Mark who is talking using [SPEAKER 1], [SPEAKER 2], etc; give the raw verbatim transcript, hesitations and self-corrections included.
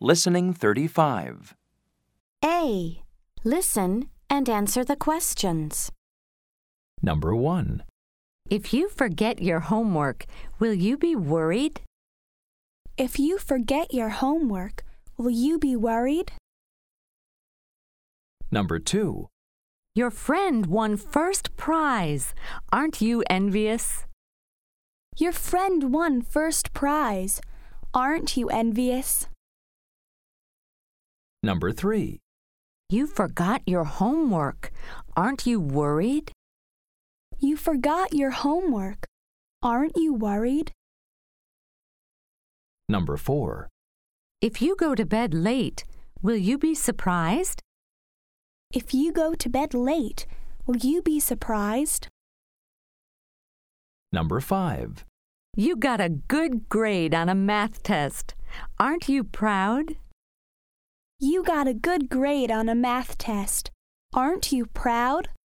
[SPEAKER 1] Listening thirty-five.
[SPEAKER 2] A. Listen and answer the questions.
[SPEAKER 1] Number one.
[SPEAKER 3] If you forget your homework, will you be worried?
[SPEAKER 4] If you forget your homework, will you be worried?
[SPEAKER 1] Number two.
[SPEAKER 3] Your friend won first prize. Aren't you envious?
[SPEAKER 4] Your friend won first prize. Aren't you envious?
[SPEAKER 1] Number three.
[SPEAKER 3] You forgot your homework. Aren't you worried?
[SPEAKER 4] You forgot your homework. Aren't you worried?
[SPEAKER 1] Number four.
[SPEAKER 3] If you go to bed late, will you be surprised?
[SPEAKER 4] If you go to bed late, will you be surprised?
[SPEAKER 1] Number five.
[SPEAKER 3] You got a good grade on a math test. Aren't you proud?
[SPEAKER 4] You got a good grade on a math test. Aren't you proud?